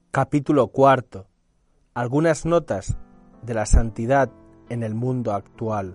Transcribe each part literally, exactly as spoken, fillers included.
Capítulo cuarto. Algunas notas de la santidad en el mundo actual.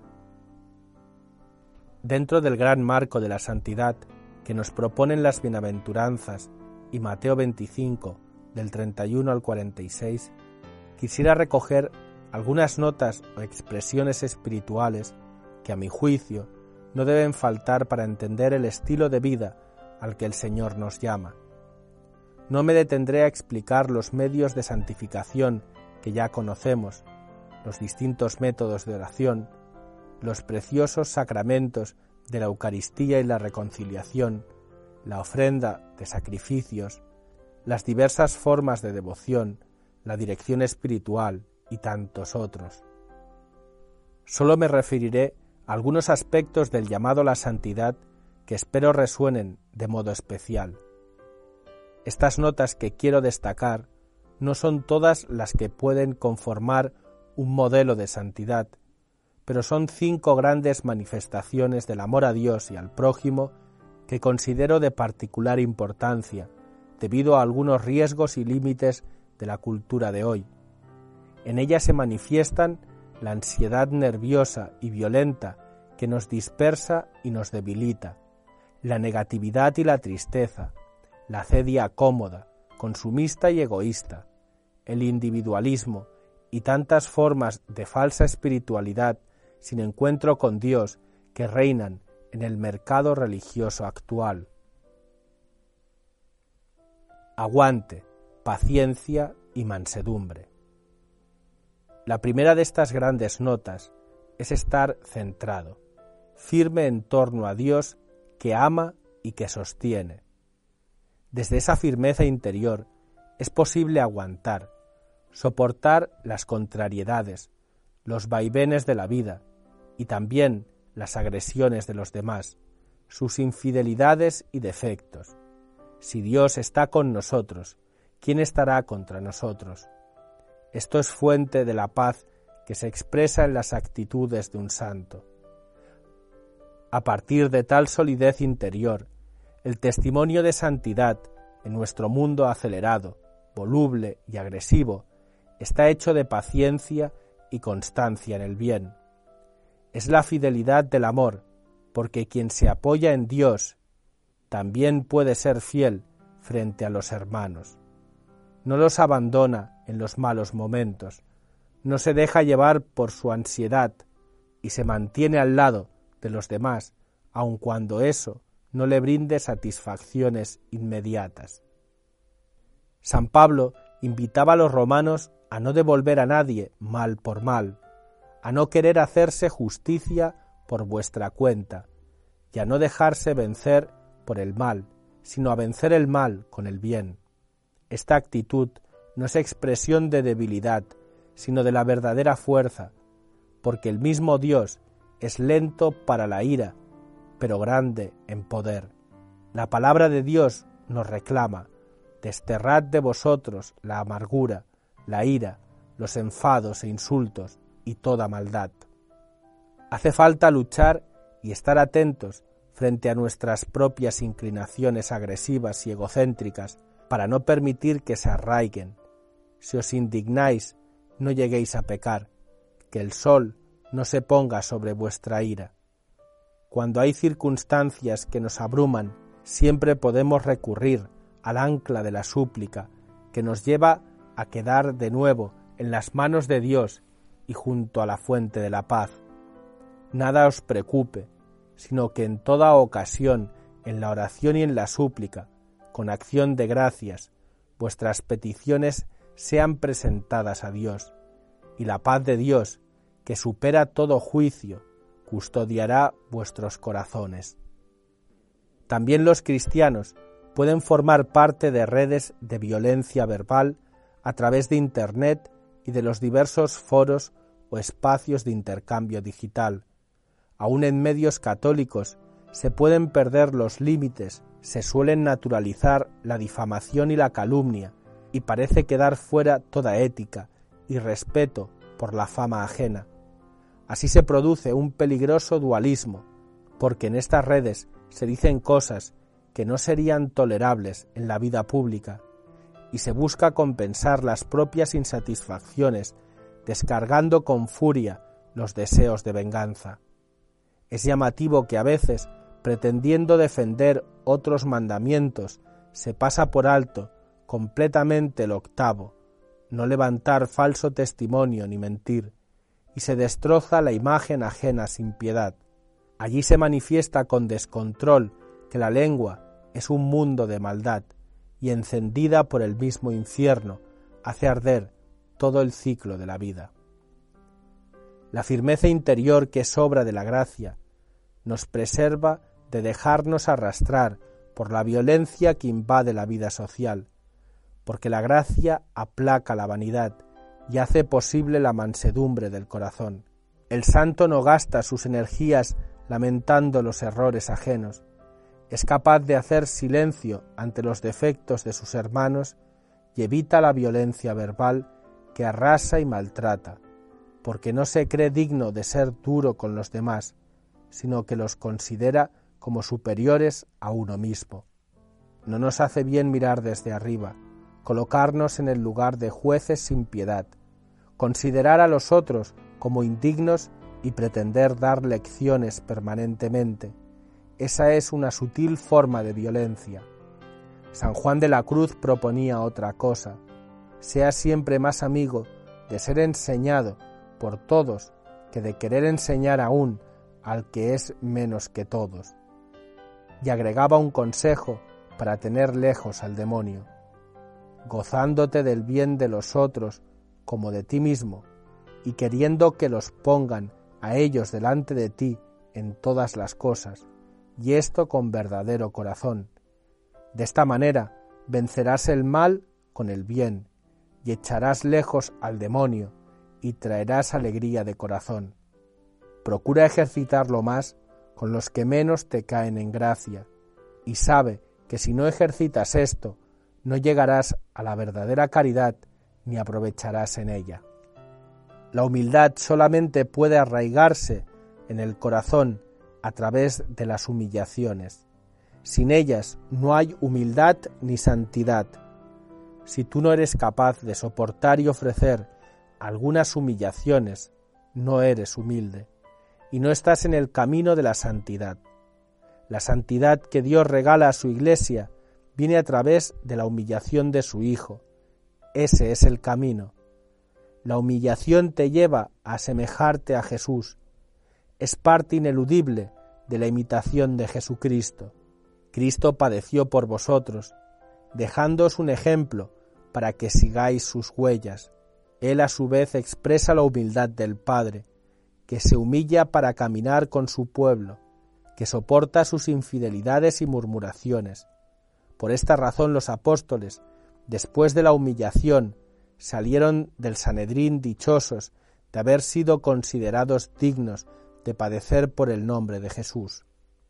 Dentro del gran marco de la santidad que nos proponen las bienaventuranzas y Mateo veinticinco, del treinta y uno al cuarenta y seis, quisiera recoger algunas notas o expresiones espirituales que, a mi juicio, no deben faltar para entender el estilo de vida al que el Señor nos llama. No me detendré a explicar los medios de santificación que ya conocemos, los distintos métodos de oración, los preciosos sacramentos de la Eucaristía y la reconciliación, la ofrenda de sacrificios, las diversas formas de devoción, la dirección espiritual y tantos otros. Solo me referiré a algunos aspectos del llamado a la santidad que espero resuenen de modo especial. Estas notas que quiero destacar no son todas las que pueden conformar un modelo de santidad, pero son cinco grandes manifestaciones del amor a Dios y al prójimo que considero de particular importancia, debido a algunos riesgos y límites de la cultura de hoy. En ellas se manifiestan la ansiedad nerviosa y violenta que nos dispersa y nos debilita, la negatividad y la tristeza, la acedia cómoda, consumista y egoísta, el individualismo y tantas formas de falsa espiritualidad sin encuentro con Dios que reinan en el mercado religioso actual. Aguante, paciencia y mansedumbre. La primera de estas grandes notas es estar centrado, firme en torno a Dios que ama y que sostiene. Desde esa firmeza interior es posible aguantar, soportar las contrariedades, los vaivenes de la vida y también las agresiones de los demás, sus infidelidades y defectos. Si Dios está con nosotros, ¿quién estará contra nosotros? Esto es fuente de la paz que se expresa en las actitudes de un santo. A partir de tal solidez interior, el testimonio de santidad en nuestro mundo acelerado, voluble y agresivo está hecho de paciencia y constancia en el bien. Es la fidelidad del amor, porque quien se apoya en Dios también puede ser fiel frente a los hermanos. No los abandona en los malos momentos, no se deja llevar por su ansiedad y se mantiene al lado de los demás, aun cuando eso no le brinde satisfacciones inmediatas. San Pablo invitaba a los romanos a no devolver a nadie mal por mal, a no querer hacerse justicia por vuestra cuenta, y a no dejarse vencer por el mal, sino a vencer el mal con el bien. Esta actitud no es expresión de debilidad, sino de la verdadera fuerza, porque el mismo Dios es lento para la ira, pero grande en poder. La palabra de Dios nos reclama: desterrad de vosotros la amargura, la ira, los enfados e insultos y toda maldad. Hace falta luchar y estar atentos frente a nuestras propias inclinaciones agresivas y egocéntricas para no permitir que se arraiguen. Si os indignáis, no lleguéis a pecar, que el sol no se ponga sobre vuestra ira. Cuando hay circunstancias que nos abruman, siempre podemos recurrir al ancla de la súplica, que nos lleva a quedar de nuevo en las manos de Dios y junto a la fuente de la paz. Nada os preocupe, sino que en toda ocasión, en la oración y en la súplica, con acción de gracias, vuestras peticiones sean presentadas a Dios, y la paz de Dios, que supera todo juicio, custodiará vuestros corazones. También los cristianos pueden formar parte de redes de violencia verbal a través de Internet y de los diversos foros o espacios de intercambio digital. Aún en medios católicos se pueden perder los límites, se suelen naturalizar la difamación y la calumnia, y parece quedar fuera toda ética y respeto por la fama ajena. Así se produce un peligroso dualismo, porque en estas redes se dicen cosas que no serían tolerables en la vida pública, y se busca compensar las propias insatisfacciones, descargando con furia los deseos de venganza. Es llamativo que a veces, pretendiendo defender otros mandamientos, se pasa por alto completamente el octavo, no levantar falso testimonio ni mentir, y se destroza la imagen ajena sin piedad. Allí se manifiesta con descontrol que la lengua es un mundo de maldad, y encendida por el mismo infierno, hace arder todo el ciclo de la vida. La firmeza interior que es obra de la gracia nos preserva de dejarnos arrastrar por la violencia que invade la vida social, porque la gracia aplaca la vanidad y hace posible la mansedumbre del corazón. El santo no gasta sus energías lamentando los errores ajenos, es capaz de hacer silencio ante los defectos de sus hermanos y evita la violencia verbal que arrasa y maltrata, porque no se cree digno de ser duro con los demás, sino que los considera como superiores a uno mismo. No nos hace bien mirar desde arriba, colocarnos en el lugar de jueces sin piedad, considerar a los otros como indignos y pretender dar lecciones permanentemente. Esa es una sutil forma de violencia. San Juan de la Cruz proponía otra cosa: sea siempre más amigo de ser enseñado por todos que de querer enseñar aún al que es menos que todos. Y agregaba un consejo para tener lejos al demonio: gozándote del bien de los otros como de ti mismo, y queriendo que los pongan a ellos delante de ti en todas las cosas, y esto con verdadero corazón. De esta manera vencerás el mal con el bien, y echarás lejos al demonio, y traerás alegría de corazón. Procura ejercitarlo más con los que menos te caen en gracia, y sabe que si no ejercitas esto, no llegarás a la verdadera caridad ni aprovecharás en ella. La humildad solamente puede arraigarse en el corazón a través de las humillaciones. Sin ellas no hay humildad ni santidad. Si tú no eres capaz de soportar y ofrecer algunas humillaciones, no eres humilde y no estás en el camino de la santidad. La santidad que Dios regala a su Iglesia viene a través de la humillación de su Hijo. Ese es el camino. La humillación te lleva a asemejarte a Jesús. Es parte ineludible de la imitación de Jesucristo. Cristo padeció por vosotros, dejándoos un ejemplo para que sigáis sus huellas. Él a su vez expresa la humildad del Padre, que se humilla para caminar con su pueblo, que soporta sus infidelidades y murmuraciones. Por esta razón los apóstoles, después de la humillación, salieron del Sanedrín dichosos de haber sido considerados dignos de padecer por el nombre de Jesús.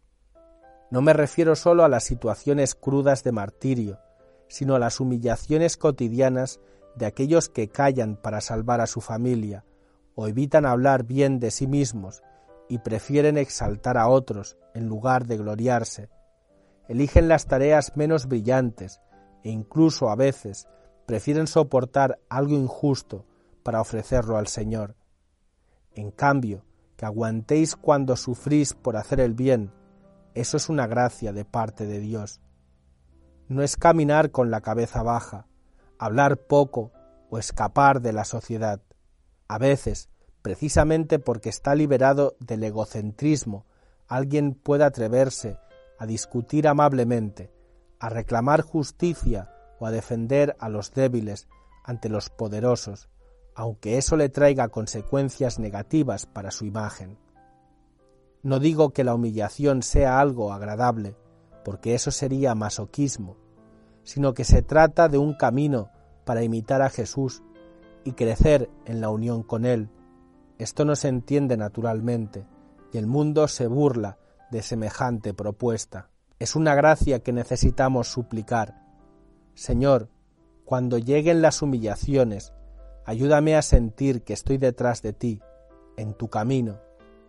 No me refiero solo a las situaciones crudas de martirio, sino a las humillaciones cotidianas de aquellos que callan para salvar a su familia, o evitan hablar bien de sí mismos y prefieren exaltar a otros en lugar de gloriarse. Eligen las tareas menos brillantes e incluso a veces prefieren soportar algo injusto para ofrecerlo al Señor. En cambio, que aguantéis cuando sufrís por hacer el bien, eso es una gracia de parte de Dios. No es caminar con la cabeza baja, hablar poco o escapar de la sociedad. A veces, precisamente porque está liberado del egocentrismo, alguien puede atreverse a discutir amablemente, a reclamar justicia o a defender a los débiles ante los poderosos, aunque eso le traiga consecuencias negativas para su imagen. No digo que la humillación sea algo agradable, porque eso sería masoquismo, sino que se trata de un camino para imitar a Jesús y crecer en la unión con Él. Esto no se entiende naturalmente, y el mundo se burla de semejante propuesta. Es una gracia que necesitamos suplicar. Señor, cuando lleguen las humillaciones, ayúdame a sentir que estoy detrás de ti, en tu camino.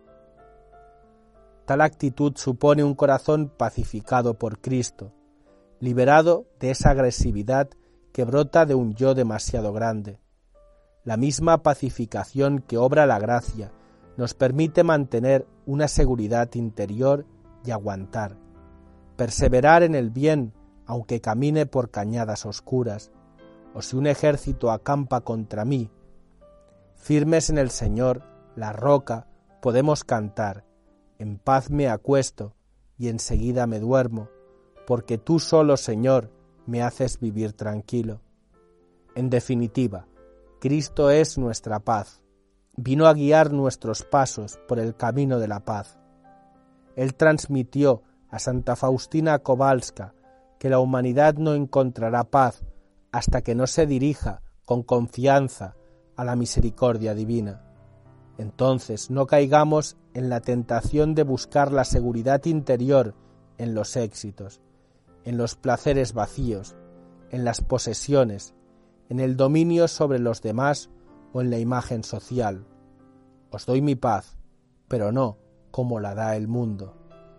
Tal actitud supone un corazón pacificado por Cristo, liberado de esa agresividad que brota de un yo demasiado grande. La misma pacificación que obra la gracia nos permite mantener una seguridad interior y aguantar, perseverar en el bien aunque camine por cañadas oscuras, o si un ejército acampa contra mí. Firmes en el Señor, la roca, podemos cantar, en paz me acuesto y enseguida me duermo, porque tú solo, Señor, me haces vivir tranquilo. En definitiva, Cristo es nuestra paz. Vino a guiar nuestros pasos por el camino de la paz. Él transmitió a Santa Faustina Kowalska que la humanidad no encontrará paz hasta que no se dirija con confianza a la misericordia divina. Entonces no caigamos en la tentación de buscar la seguridad interior en los éxitos, en los placeres vacíos, en las posesiones, en el dominio sobre los demás o en la imagen social. Os doy mi paz, pero no como la da el mundo.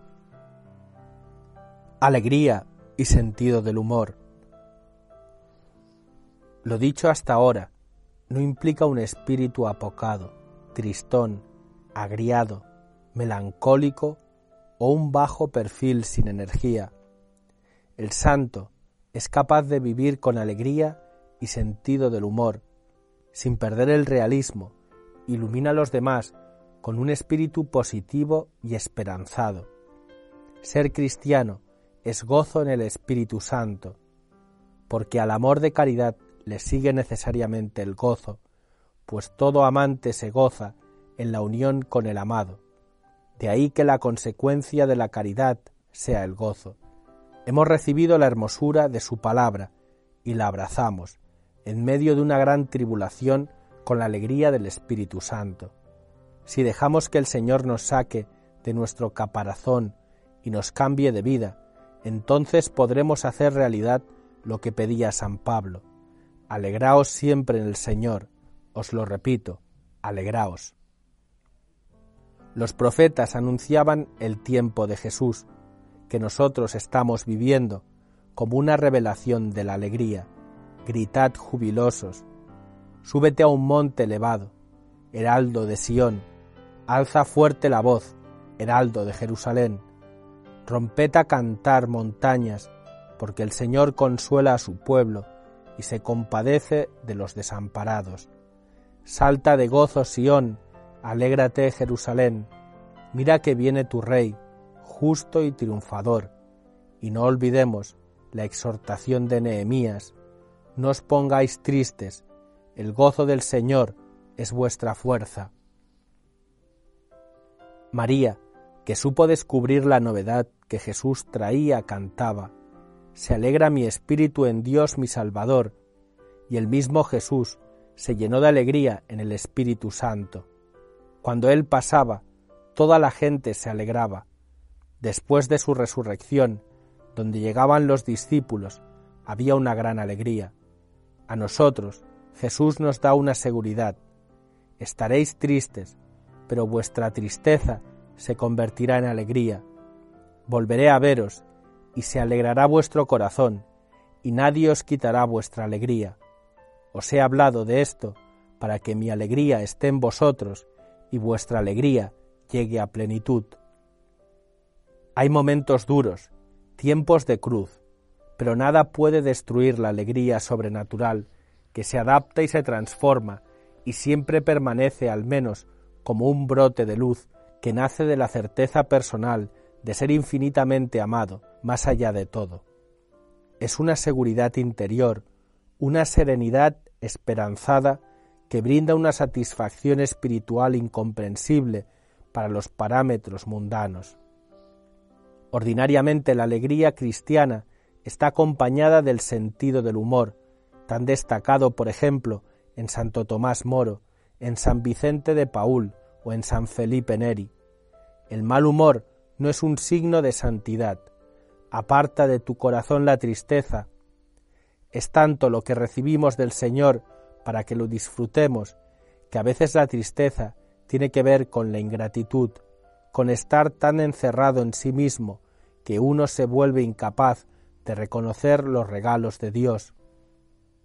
Alegría y sentido del humor. Lo dicho hasta ahora no implica un espíritu apocado, tristón, agriado, melancólico o un bajo perfil sin energía. El santo es capaz de vivir con alegría y sentido del humor, sin perder el realismo, ilumina a los demás con un espíritu positivo y esperanzado. Ser cristiano es gozo en el Espíritu Santo, porque al amor de caridad le sigue necesariamente el gozo, pues todo amante se goza en la unión con el amado. De ahí que la consecuencia de la caridad sea el gozo. Hemos recibido la hermosura de su palabra y la abrazamos, en medio de una gran tribulación, con la alegría del Espíritu Santo. Si dejamos que el Señor nos saque de nuestro caparazón y nos cambie de vida, entonces podremos hacer realidad lo que pedía San Pablo. Alegraos siempre en el Señor, os lo repito, alegraos. Los profetas anunciaban el tiempo de Jesús, que nosotros estamos viviendo, como una revelación de la alegría. Gritad jubilosos, súbete a un monte elevado, heraldo de Sión, alza fuerte la voz, heraldo de Jerusalén. Romped a cantar montañas, porque el Señor consuela a su pueblo y se compadece de los desamparados. Salta de gozo Sión, alégrate Jerusalén, mira que viene tu Rey, justo y triunfador. Y no olvidemos la exhortación de Nehemías: no os pongáis tristes, el gozo del Señor es vuestra fuerza. María, que supo descubrir la novedad que Jesús traía, cantaba: se alegra mi espíritu en Dios mi Salvador, y el mismo Jesús se llenó de alegría en el Espíritu Santo. Cuando Él pasaba, toda la gente se alegraba. Después de su resurrección, donde llegaban los discípulos, había una gran alegría. A nosotros, Jesús nos da una seguridad. Estaréis tristes, pero vuestra tristeza se convertirá en alegría. Volveré a veros, y se alegrará vuestro corazón, y nadie os quitará vuestra alegría. Os he hablado de esto para que mi alegría esté en vosotros y vuestra alegría llegue a plenitud. Hay momentos duros, tiempos de cruz, pero nada puede destruir la alegría sobrenatural que se adapta y se transforma y siempre permanece al menos como un brote de luz que nace de la certeza personal de ser infinitamente amado más allá de todo. Es una seguridad interior, una serenidad esperanzada que brinda una satisfacción espiritual incomprensible para los parámetros mundanos. Ordinariamente la alegría cristiana está acompañada del sentido del humor, tan destacado, por ejemplo, en Santo Tomás Moro, en San Vicente de Paúl o en San Felipe Neri. El mal humor no es un signo de santidad. Aparta de tu corazón la tristeza. Es tanto lo que recibimos del Señor para que lo disfrutemos, que a veces la tristeza tiene que ver con la ingratitud, con estar tan encerrado en sí mismo que uno se vuelve incapaz de reconocer los regalos de Dios.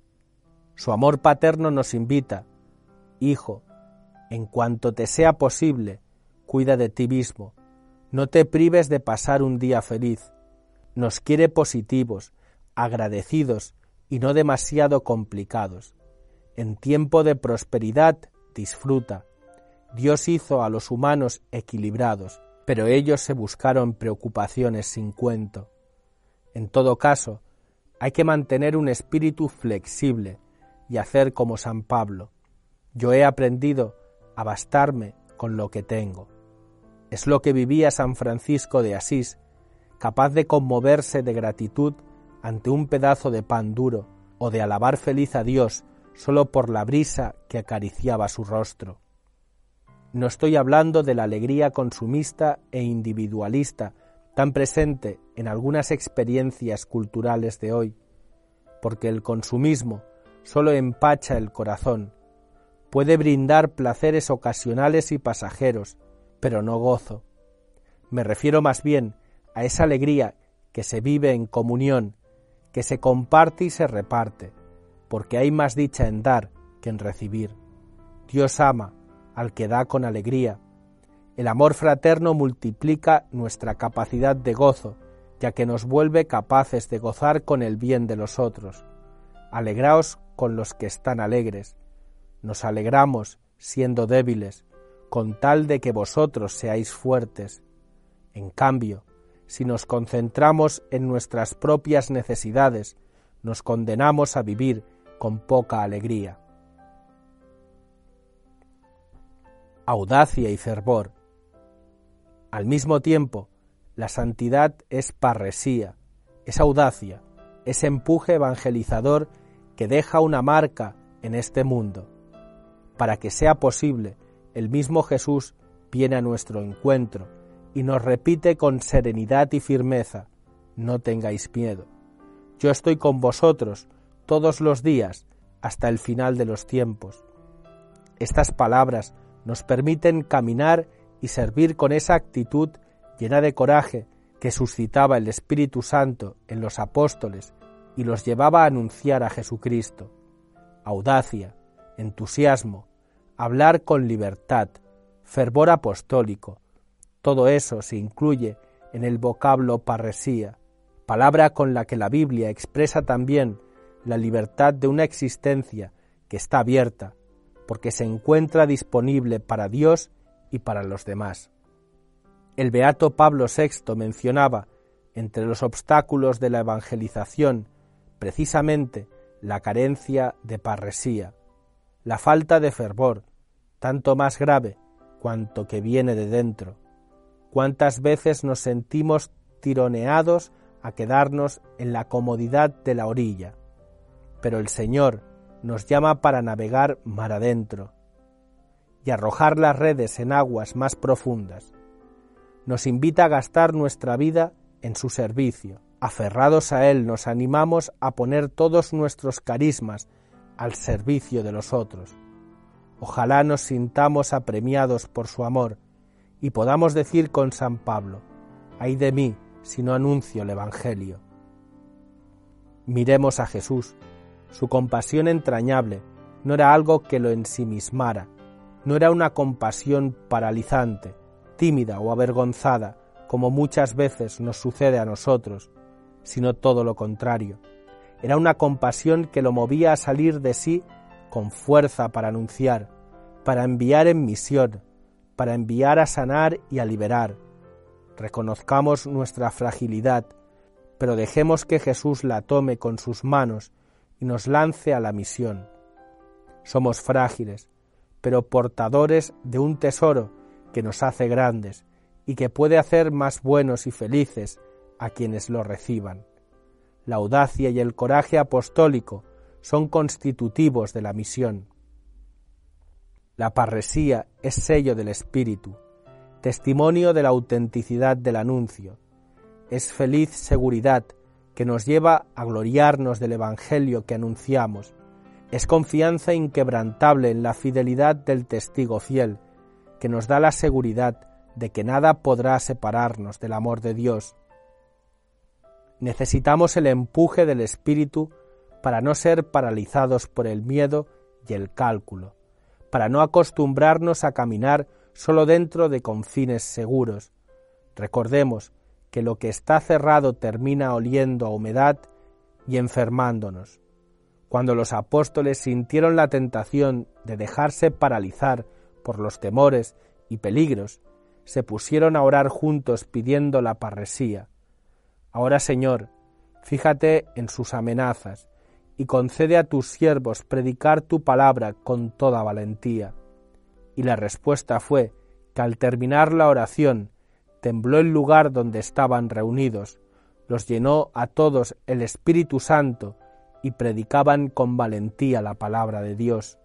Su amor paterno nos invita: Hijo, en cuanto te sea posible, cuida de ti mismo, no te prives de pasar un día feliz. Nos quiere positivos, agradecidos y no demasiado complicados. En tiempo de prosperidad, disfruta. Dios hizo a los humanos equilibrados, pero ellos se buscaron preocupaciones sin cuento. En todo caso, hay que mantener un espíritu flexible y hacer como San Pablo: yo he aprendido a bastarme con lo que tengo. Es lo que vivía San Francisco de Asís, capaz de conmoverse de gratitud ante un pedazo de pan duro o de alabar feliz a Dios solo por la brisa que acariciaba su rostro. No estoy hablando de la alegría consumista e individualista tan presente en algunas experiencias culturales de hoy, porque el consumismo solo empacha el corazón, puede brindar placeres ocasionales y pasajeros, pero no gozo. Me refiero más bien a esa alegría que se vive en comunión, que se comparte y se reparte, porque hay más dicha en dar que en recibir. Dios ama al que da con alegría. El amor fraterno multiplica nuestra capacidad de gozo, ya que nos vuelve capaces de gozar con el bien de los otros. Alegraos con los que están alegres. Nos alegramos siendo débiles, con tal de que vosotros seáis fuertes. En cambio, si nos concentramos en nuestras propias necesidades, nos condenamos a vivir con poca alegría. Audacia y fervor. Al mismo tiempo, la santidad es parresía, es audacia, es empuje evangelizador que deja una marca en este mundo. Para que sea posible, el mismo Jesús viene a nuestro encuentro y nos repite con serenidad y firmeza: no tengáis miedo. Yo estoy con vosotros todos los días hasta el final de los tiempos. Estas palabras nos permiten caminar y servir con esa actitud llena de coraje que suscitaba el Espíritu Santo en los apóstoles y los llevaba a anunciar a Jesucristo. Audacia, entusiasmo, hablar con libertad, fervor apostólico, todo eso se incluye en el vocablo parresía, palabra con la que la Biblia expresa también la libertad de una existencia que está abierta, porque se encuentra disponible para Dios y para los demás. El beato Pablo sexto mencionaba, entre los obstáculos de la evangelización, precisamente la carencia de parresía, la falta de fervor, tanto más grave cuanto que viene de dentro. ¿Cuántas veces nos sentimos tironeados a quedarnos en la comodidad de la orilla? Pero el Señor nos llama para navegar mar adentro y arrojar las redes en aguas más profundas. Nos invita a gastar nuestra vida en su servicio. Aferrados a Él, nos animamos a poner todos nuestros carismas al servicio de los otros. Ojalá nos sintamos apremiados por su amor y podamos decir con San Pablo: ay de mí si no anuncio el Evangelio. Miremos a Jesús. Su compasión entrañable no era algo que lo ensimismara, no era una compasión paralizante, tímida o avergonzada, como muchas veces nos sucede a nosotros, sino todo lo contrario. Era una compasión que lo movía a salir de sí con fuerza para anunciar, para enviar en misión, para enviar a sanar y a liberar. Reconozcamos nuestra fragilidad, pero dejemos que Jesús la tome con sus manos y nos lance a la misión. Somos frágiles, pero portadores de un tesoro que nos hace grandes y que puede hacer más buenos y felices a quienes lo reciban. La audacia y el coraje apostólico son constitutivos de la misión. La parresía es sello del Espíritu, testimonio de la autenticidad del anuncio. Es feliz seguridad que nos lleva a gloriarnos del Evangelio que anunciamos. Es confianza inquebrantable en la fidelidad del testigo fiel, que nos da la seguridad de que nada podrá separarnos del amor de Dios. Necesitamos el empuje del Espíritu para no ser paralizados por el miedo y el cálculo, para no acostumbrarnos a caminar solo dentro de confines seguros. Recordemos que lo que está cerrado termina oliendo a humedad y enfermándonos. Cuando los apóstoles sintieron la tentación de dejarse paralizar por los temores y peligros, se pusieron a orar juntos pidiendo la parresía. Ahora, Señor, fíjate en sus amenazas y concede a tus siervos predicar tu palabra con toda valentía. Y la respuesta fue que al terminar la oración tembló el lugar donde estaban reunidos, los llenó a todos el Espíritu Santo y predicaban con valentía la palabra de Dios.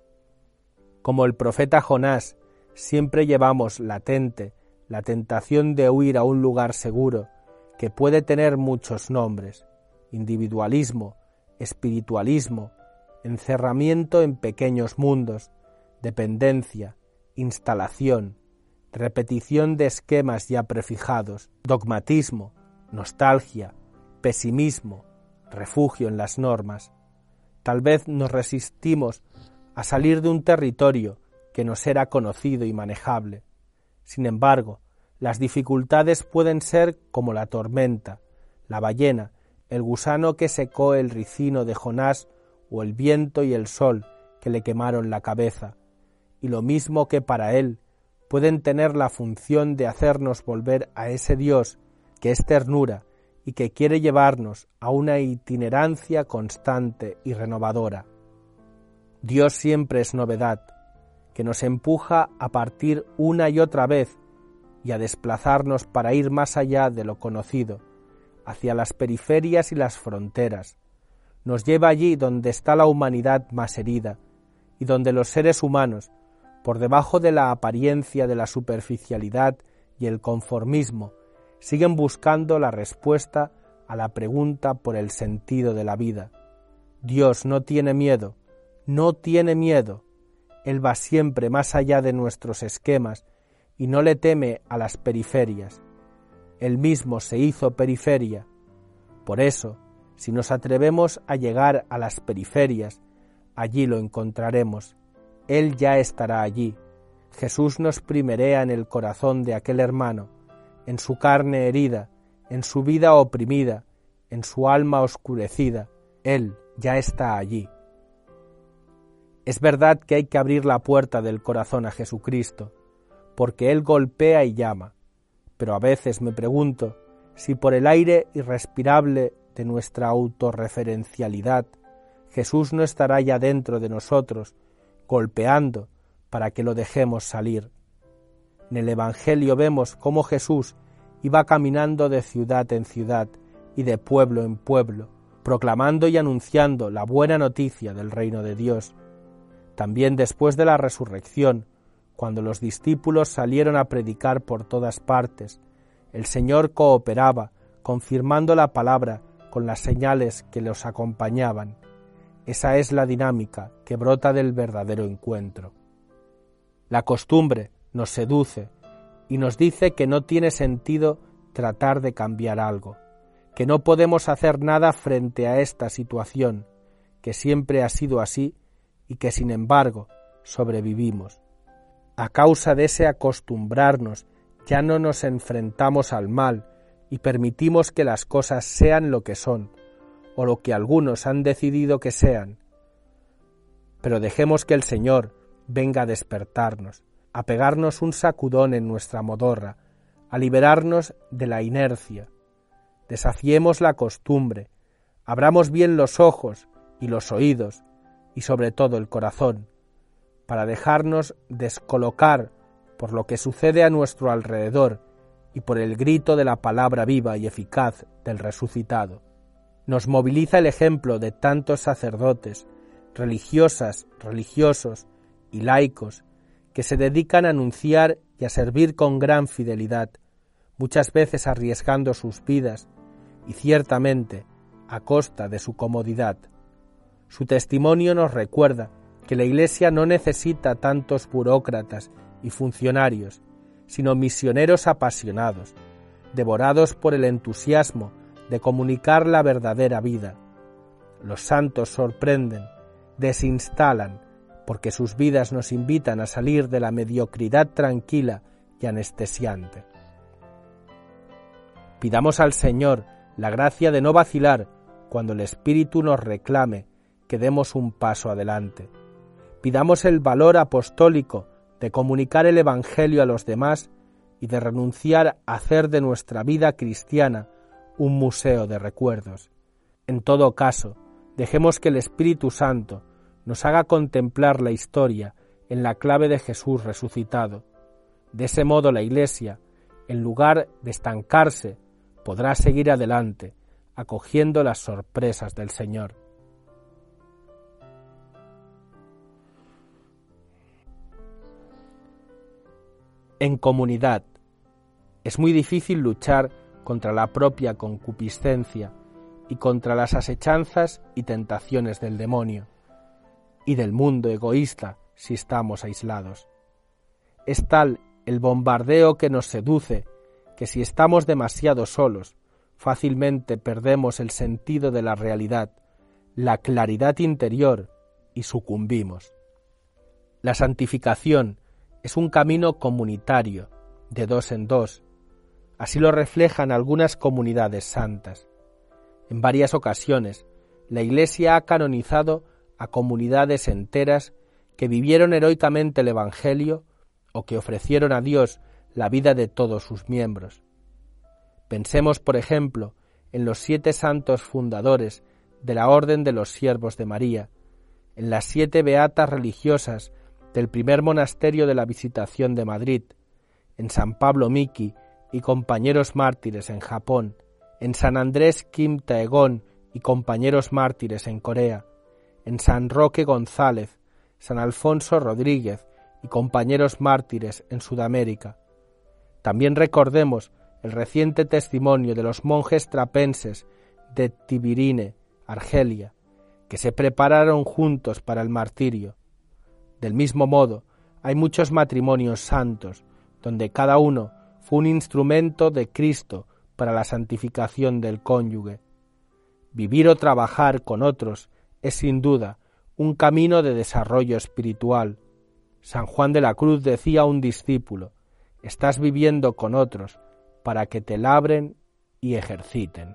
Como el profeta Jonás, siempre llevamos latente la tentación de huir a un lugar seguro que puede tener muchos nombres: individualismo, espiritualismo, encerramiento en pequeños mundos, dependencia, instalación, repetición de esquemas ya prefijados, dogmatismo, nostalgia, pesimismo, refugio en las normas. Tal vez nos resistimos a salir de un territorio que nos era conocido y manejable. Sin embargo, las dificultades pueden ser como la tormenta, la ballena, el gusano que secó el ricino de Jonás o el viento y el sol que le quemaron la cabeza, y lo mismo que para él, pueden tener la función de hacernos volver a ese Dios que es ternura y que quiere llevarnos a una itinerancia constante y renovadora. Dios siempre es novedad, que nos empuja a partir una y otra vez y a desplazarnos para ir más allá de lo conocido, hacia las periferias y las fronteras. Nos lleva allí donde está la humanidad más herida y donde los seres humanos, por debajo de la apariencia de la superficialidad y el conformismo, siguen buscando la respuesta a la pregunta por el sentido de la vida. Dios no tiene miedo, no tiene miedo. Él va siempre más allá de nuestros esquemas y no le teme a las periferias. Él mismo se hizo periferia. Por eso, si nos atrevemos a llegar a las periferias, allí lo encontraremos. Él ya estará allí. Jesús nos primerea en el corazón de aquel hermano, en su carne herida, en su vida oprimida, en su alma oscurecida. Él ya está allí. Es verdad que hay que abrir la puerta del corazón a Jesucristo, porque Él golpea y llama, pero a veces me pregunto si por el aire irrespirable de nuestra autorreferencialidad, Jesús no estará ya dentro de nosotros, golpeando para que lo dejemos salir. En el Evangelio vemos cómo Jesús iba caminando de ciudad en ciudad y de pueblo en pueblo, proclamando y anunciando la buena noticia del reino de Dios. También después de la resurrección, cuando los discípulos salieron a predicar por todas partes, el Señor cooperaba, confirmando la palabra con las señales que los acompañaban. Esa es la dinámica que brota del verdadero encuentro. La costumbre nos seduce y nos dice que no tiene sentido tratar de cambiar algo, que no podemos hacer nada frente a esta situación, que siempre ha sido así y que sin embargo sobrevivimos. A causa de ese acostumbrarnos ya no nos enfrentamos al mal y permitimos que las cosas sean lo que son, o lo que algunos han decidido que sean. Pero dejemos que el Señor venga a despertarnos, a pegarnos un sacudón en nuestra modorra, a liberarnos de la inercia. Desafiemos la costumbre, abramos bien los ojos y los oídos, y sobre todo el corazón, para dejarnos descolocar por lo que sucede a nuestro alrededor y por el grito de la palabra viva y eficaz del resucitado. Nos moviliza el ejemplo de tantos sacerdotes, religiosas, religiosos y laicos que se dedican a anunciar y a servir con gran fidelidad, muchas veces arriesgando sus vidas y ciertamente a costa de su comodidad. Su testimonio nos recuerda que la Iglesia no necesita tantos burócratas y funcionarios, sino misioneros apasionados, devorados por el entusiasmo de comunicar la verdadera vida. los santos sorprenden, desinstalan, porque sus vidas nos invitan a salir de la mediocridad tranquila y anestesiante. Pidamos al Señor la gracia de no vacilar cuando el Espíritu nos reclame que demos un paso adelante. Pidamos el valor apostólico de comunicar el Evangelio a los demás y de renunciar a hacer de nuestra vida cristiana un museo de recuerdos. En todo caso, dejemos que el Espíritu Santo nos haga contemplar la historia en la clave de Jesús resucitado. De ese modo la Iglesia, en lugar de estancarse, podrá seguir adelante, acogiendo las sorpresas del Señor. En comunidad. Es muy difícil luchar contra la propia concupiscencia y contra las asechanzas y tentaciones del demonio y del mundo egoísta si estamos aislados. Es tal el bombardeo que nos seduce que si estamos demasiado solos, fácilmente perdemos el sentido de la realidad, la claridad interior y sucumbimos. La santificación es un camino comunitario, de dos en dos. Así lo reflejan algunas comunidades santas. En varias ocasiones, la Iglesia ha canonizado a comunidades enteras que vivieron heroicamente el Evangelio o que ofrecieron a Dios la vida de todos sus miembros. Pensemos, por ejemplo, en los siete santos fundadores de la Orden de los Siervos de María, en las siete beatas religiosas del primer monasterio de la Visitación de Madrid, en San Pablo Miki y compañeros mártires en Japón, en San Andrés Kim Taegón y compañeros mártires en Corea, en San Roque González, San Alfonso Rodríguez y compañeros mártires en Sudamérica. También recordemos el reciente testimonio de los monjes trapenses de Tibirine, Argelia, que se prepararon juntos para el martirio. Del mismo modo, hay muchos matrimonios santos, donde cada uno fue un instrumento de Cristo para la santificación del cónyuge. Vivir o trabajar con otros es sin duda un camino de desarrollo espiritual. San Juan de la Cruz decía a un discípulo: estás viviendo con otros para que te labren y ejerciten.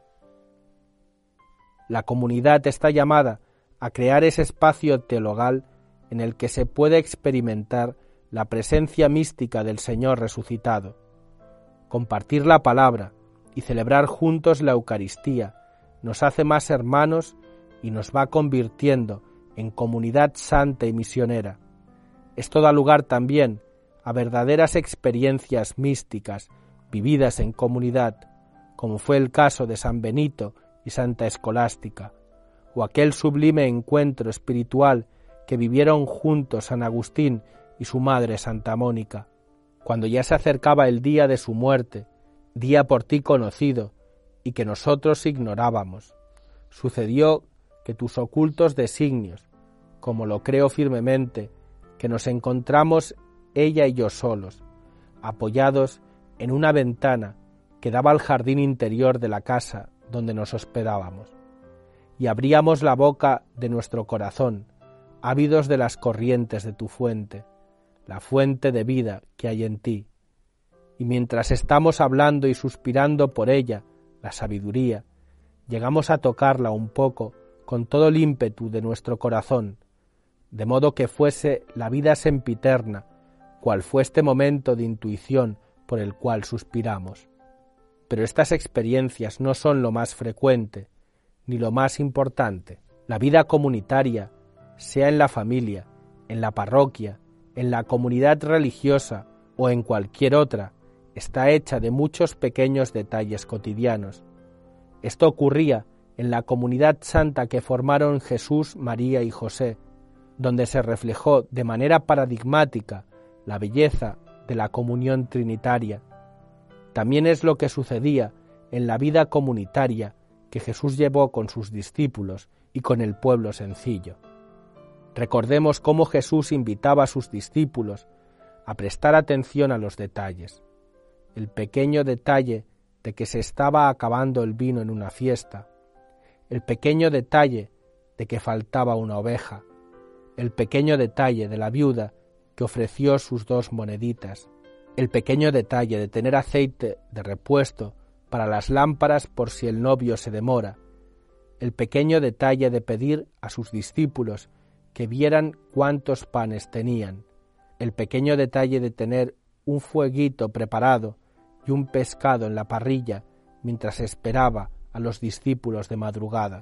La comunidad está llamada a crear ese espacio teologal en el que se puede experimentar la presencia mística del Señor resucitado. Compartir la palabra y celebrar juntos la Eucaristía nos hace más hermanos y nos va convirtiendo en comunidad santa y misionera. Esto da lugar también a verdaderas experiencias místicas vividas en comunidad, como fue el caso de San Benito y Santa Escolástica, o aquel sublime encuentro espiritual que vivieron juntos San Agustín y su madre Santa Mónica, cuando ya se acercaba el día de su muerte, día por ti conocido y que nosotros ignorábamos. Sucedió que tus ocultos designios, como lo creo firmemente, que nos encontramos ella y yo solos, apoyados en una ventana que daba al jardín interior de la casa donde nos hospedábamos, y abríamos la boca de nuestro corazón, ávidos de las corrientes de tu fuente, la fuente de vida que hay en ti, y mientras estamos hablando y suspirando por ella, la sabiduría, llegamos a tocarla un poco con todo el ímpetu de nuestro corazón, de modo que fuese la vida sempiterna, cual fue este momento de intuición por el cual suspiramos. Pero estas experiencias no son lo más frecuente, ni lo más importante. La vida comunitaria, sea en la familia, en la parroquia, en la comunidad religiosa o en cualquier otra, está hecha de muchos pequeños detalles cotidianos. Esto ocurría en la comunidad santa que formaron Jesús, María y José, donde se reflejó de manera paradigmática la belleza de la comunión trinitaria. También es lo que sucedía en la vida comunitaria que Jesús llevó con sus discípulos y con el pueblo sencillo. Recordemos cómo Jesús invitaba a sus discípulos a prestar atención a los detalles. El pequeño detalle de que se estaba acabando el vino en una fiesta, el pequeño detalle de que faltaba una oveja, el pequeño detalle de la viuda que ofreció sus dos moneditas, el pequeño detalle de tener aceite de repuesto para las lámparas por si el novio se demora, el pequeño detalle de pedir a sus discípulos que vieran cuántos panes tenían, el pequeño detalle de tener un fueguito preparado y un pescado en la parrilla mientras esperaba a los discípulos de madrugada.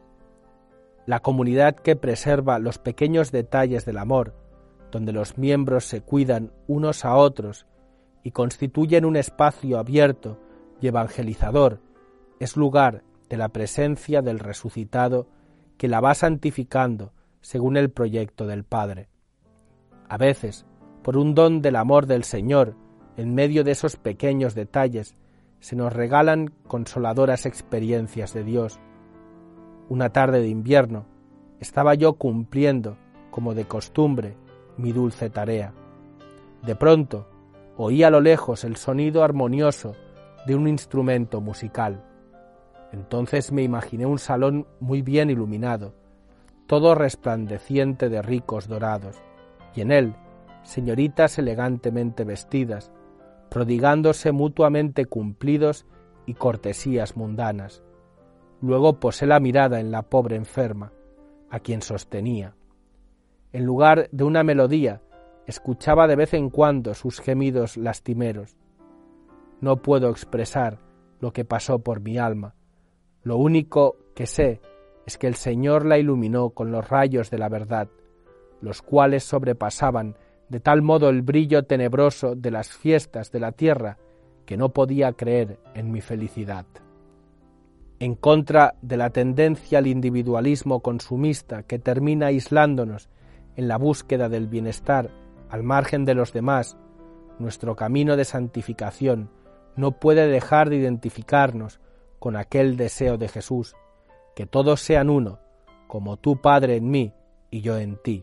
La comunidad que preserva los pequeños detalles del amor, donde los miembros se cuidan unos a otros y constituyen un espacio abierto y evangelizador, es lugar de la presencia del resucitado que la va santificando según el proyecto del Padre. A veces, por un don del amor del Señor, en medio de esos pequeños detalles, se nos regalan consoladoras experiencias de Dios. Una tarde de invierno, estaba yo cumpliendo, como de costumbre, mi dulce tarea. De pronto, oí a lo lejos el sonido armonioso de un instrumento musical. Entonces me imaginé un salón muy bien iluminado, todo resplandeciente de ricos dorados, y en él señoritas elegantemente vestidas, prodigándose mutuamente cumplidos y cortesías mundanas. Luego posé la mirada en la pobre enferma, a quien sostenía. En lugar de una melodía, escuchaba de vez en cuando sus gemidos lastimeros. No puedo expresar lo que pasó por mi alma. Lo único que sé es que el Señor la iluminó con los rayos de la verdad, los cuales sobrepasaban de tal modo el brillo tenebroso de las fiestas de la tierra que no podía creer en mi felicidad. En contra de la tendencia al individualismo consumista que termina aislándonos en la búsqueda del bienestar al margen de los demás, nuestro camino de santificación no puede dejar de identificarnos con aquel deseo de Jesús, que todos sean uno, como tú, Padre, en mí y yo en ti.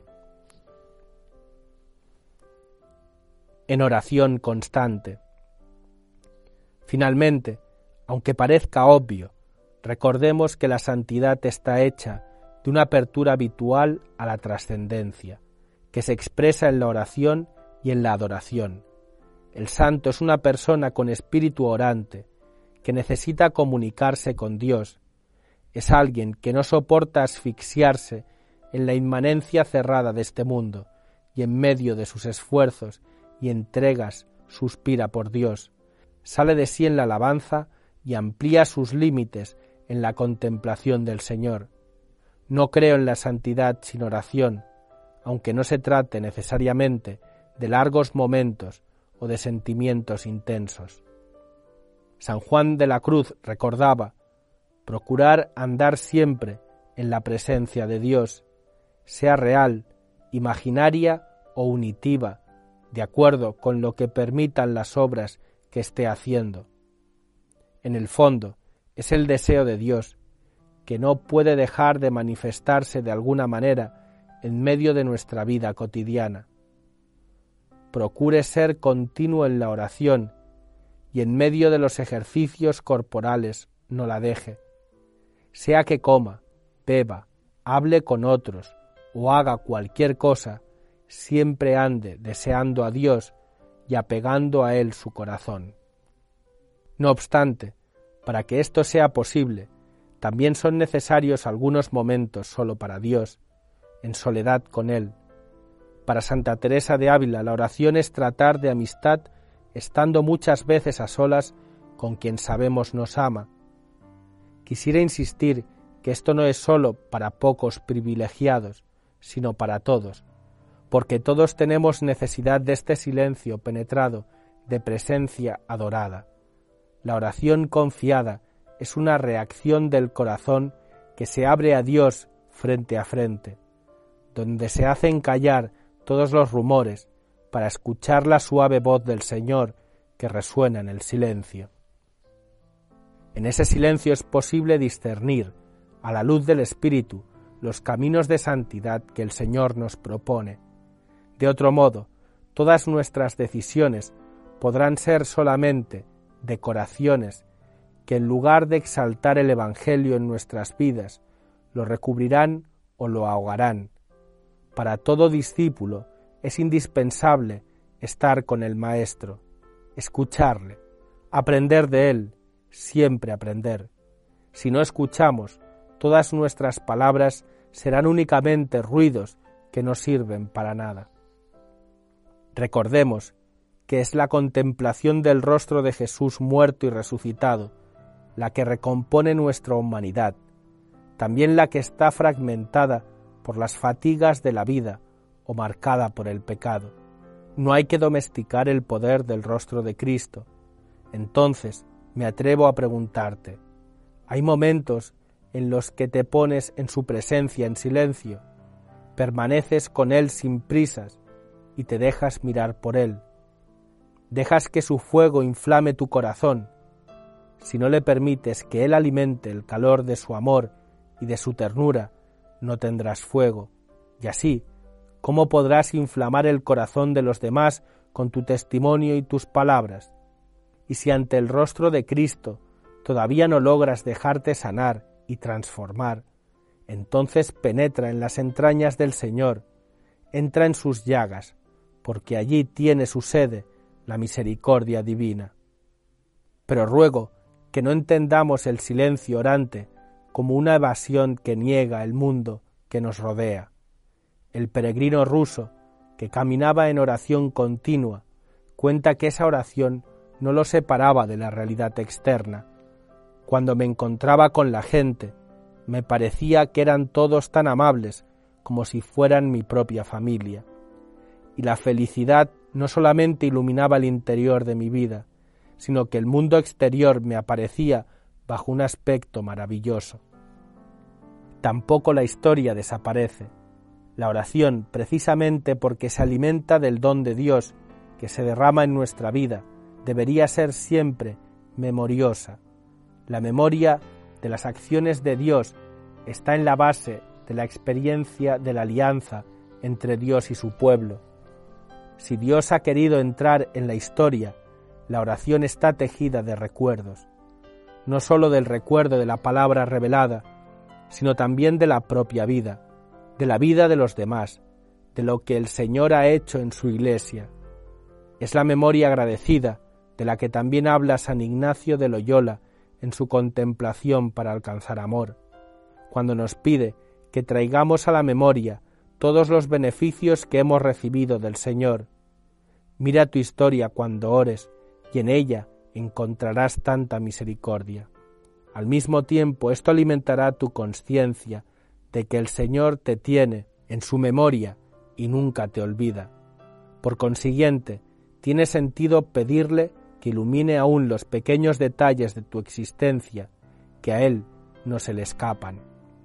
En oración constante. Finalmente, aunque parezca obvio, recordemos que la santidad está hecha de una apertura habitual a la trascendencia, que se expresa en la oración y en la adoración. El santo es una persona con espíritu orante, que necesita comunicarse con Dios. Es alguien que no soporta asfixiarse en la inmanencia cerrada de este mundo y en medio de sus esfuerzos y entregas suspira por Dios, sale de sí en la alabanza y amplía sus límites en la contemplación del Señor. No creo en la santidad sin oración, aunque no se trate necesariamente de largos momentos o de sentimientos intensos. San Juan de la Cruz recordaba: procurar andar siempre en la presencia de Dios, sea real, imaginaria o unitiva, de acuerdo con lo que permitan las obras que esté haciendo. En el fondo, es el deseo de Dios, que no puede dejar de manifestarse de alguna manera en medio de nuestra vida cotidiana. Procure ser continuo en la oración y en medio de los ejercicios corporales no la deje. Sea que coma, beba, hable con otros o haga cualquier cosa, siempre ande deseando a Dios y apegando a Él su corazón. No obstante, para que esto sea posible, también son necesarios algunos momentos solo para Dios, en soledad con Él. Para Santa Teresa de Ávila, la oración es tratar de amistad estando muchas veces a solas con quien sabemos nos ama. Quisiera insistir que esto no es solo para pocos privilegiados, sino para todos, porque todos tenemos necesidad de este silencio penetrado de presencia adorada. La oración confiada es una reacción del corazón que se abre a Dios frente a frente, donde se hacen callar todos los rumores para escuchar la suave voz del Señor que resuena en el silencio. En ese silencio es posible discernir, a la luz del Espíritu, los caminos de santidad que el Señor nos propone. De otro modo, todas nuestras decisiones podrán ser solamente decoraciones que en lugar de exaltar el Evangelio en nuestras vidas, lo recubrirán o lo ahogarán. Para todo discípulo es indispensable estar con el Maestro, escucharle, aprender de él, siempre aprender. Si no escuchamos, todas nuestras palabras serán únicamente ruidos que no sirven para nada. Recordemos que es la contemplación del rostro de Jesús muerto y resucitado la que recompone nuestra humanidad, también la que está fragmentada por las fatigas de la vida o marcada por el pecado. No hay que domesticar el poder del rostro de Cristo. Entonces me atrevo a preguntarte, ¿hay momentos en los que te pones en su presencia en silencio, permaneces con él sin prisas y te dejas mirar por él? ¿Dejas que su fuego inflame tu corazón? Si no le permites que él alimente el calor de su amor y de su ternura, no tendrás fuego, y así, ¿cómo podrás inflamar el corazón de los demás con tu testimonio y tus palabras? Y si ante el rostro de Cristo todavía no logras dejarte sanar y transformar, entonces penetra en las entrañas del Señor, entra en sus llagas, porque allí tiene su sede la misericordia divina. Pero ruego que no entendamos el silencio orante como una evasión que niega el mundo que nos rodea. El peregrino ruso, que caminaba en oración continua, cuenta que esa oración no lo separaba de la realidad externa. Cuando me encontraba con la gente, me parecía que eran todos tan amables como si fueran mi propia familia. Y la felicidad no solamente iluminaba el interior de mi vida, sino que el mundo exterior me aparecía bajo un aspecto maravilloso. Tampoco la historia desaparece. La oración, precisamente porque se alimenta del don de Dios que se derrama en nuestra vida, debería ser siempre memoriosa. La memoria de las acciones de Dios está en la base de la experiencia de la alianza entre Dios y su pueblo. Si Dios ha querido entrar en la historia, la oración está tejida de recuerdos, no sólo del recuerdo de la palabra revelada, sino también de la propia vida, de la vida de los demás, de lo que el Señor ha hecho en su Iglesia. Es la memoria agradecida de la que también habla San Ignacio de Loyola en su contemplación para alcanzar amor, cuando nos pide que traigamos a la memoria todos los beneficios que hemos recibido del Señor. Mira tu historia cuando ores, y en ella encontrarás tanta misericordia. Al mismo tiempo, esto alimentará tu conciencia de que el Señor te tiene en su memoria y nunca te olvida. Por consiguiente, tiene sentido pedirle que ilumine aún los pequeños detalles de tu existencia que a Él no se le escapan.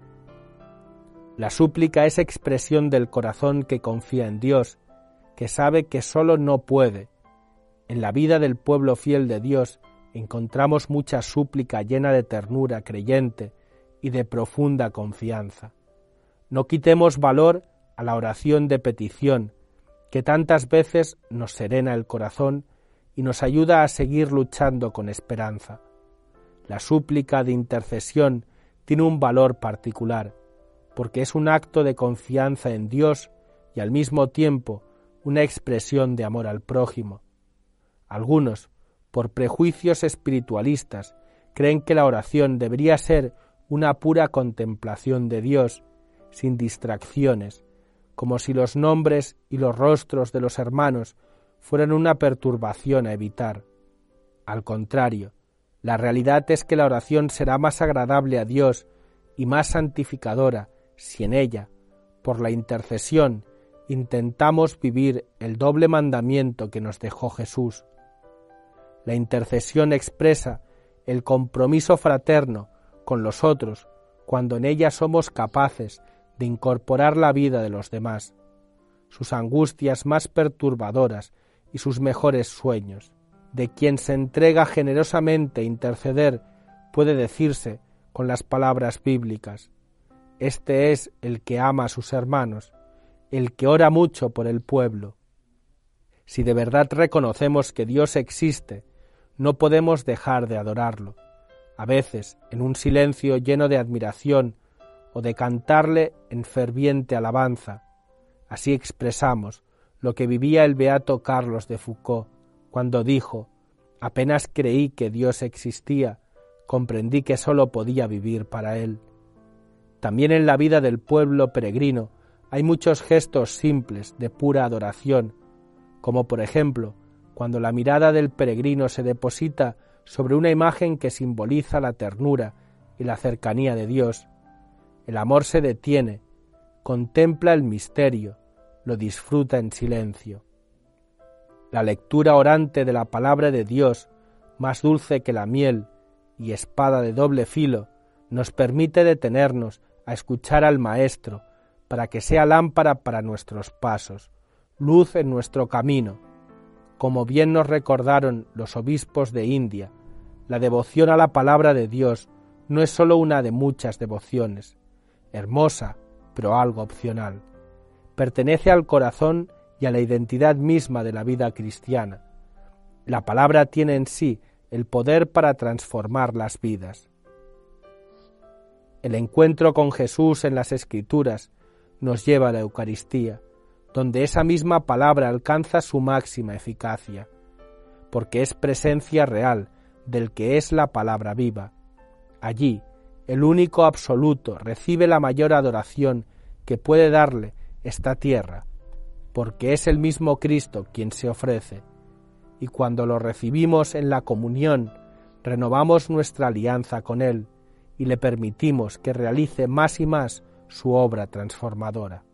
La súplica es expresión del corazón que confía en Dios, que sabe que solo no puede. En la vida del pueblo fiel de Dios encontramos mucha súplica llena de ternura creyente y de profunda confianza. No quitemos valor a la oración de petición, que tantas veces nos serena el corazón y nos ayuda a seguir luchando con esperanza. La súplica de intercesión tiene un valor particular, porque es un acto de confianza en Dios y al mismo tiempo una expresión de amor al prójimo. Algunos, por prejuicios espiritualistas, creen que la oración debería ser una pura contemplación de Dios, sin distracciones, como si los nombres y los rostros de los hermanos fueran una perturbación a evitar. Al contrario, la realidad es que la oración será más agradable a Dios y más santificadora si en ella, por la intercesión, intentamos vivir el doble mandamiento que nos dejó Jesús. La intercesión expresa el compromiso fraterno con los otros cuando en ella somos capaces de incorporar la vida de los demás, sus angustias más perturbadoras y sus mejores sueños. De quien se entrega generosamente a interceder puede decirse con las palabras bíblicas: este es el que ama a sus hermanos, el que ora mucho por el pueblo. Si de verdad reconocemos que Dios existe, no podemos dejar de adorarlo. a veces en un silencio lleno de admiración o de cantarle en ferviente alabanza. Así expresamos lo que vivía el beato Carlos de Foucauld cuando dijo: apenas creí que Dios existía, comprendí que sólo podía vivir para Él. También en la vida del pueblo peregrino hay muchos gestos simples de pura adoración, como por ejemplo cuando la mirada del peregrino se deposita sobre una imagen que simboliza la ternura y la cercanía de Dios. El amor se detiene, contempla el misterio, lo disfruta en silencio. La lectura orante de la palabra de Dios, más dulce que la miel y espada de doble filo, nos permite detenernos a escuchar al Maestro, para que sea lámpara para nuestros pasos, luz en nuestro camino. Como bien nos recordaron los obispos de India, la devoción a la palabra de Dios no es sólo una de muchas devociones, hermosa, pero algo opcional. Pertenece al corazón y a la identidad misma de la vida cristiana. La palabra tiene en sí el poder para transformar las vidas. El encuentro con Jesús en las Escrituras nos lleva a la Eucaristía, donde esa misma palabra alcanza su máxima eficacia, porque es presencia real del que es la palabra viva. Allí, el único absoluto recibe la mayor adoración que puede darle esta tierra, porque es el mismo Cristo quien se ofrece, y cuando lo recibimos en la comunión, renovamos nuestra alianza con Él y le permitimos que realice más y más su obra transformadora.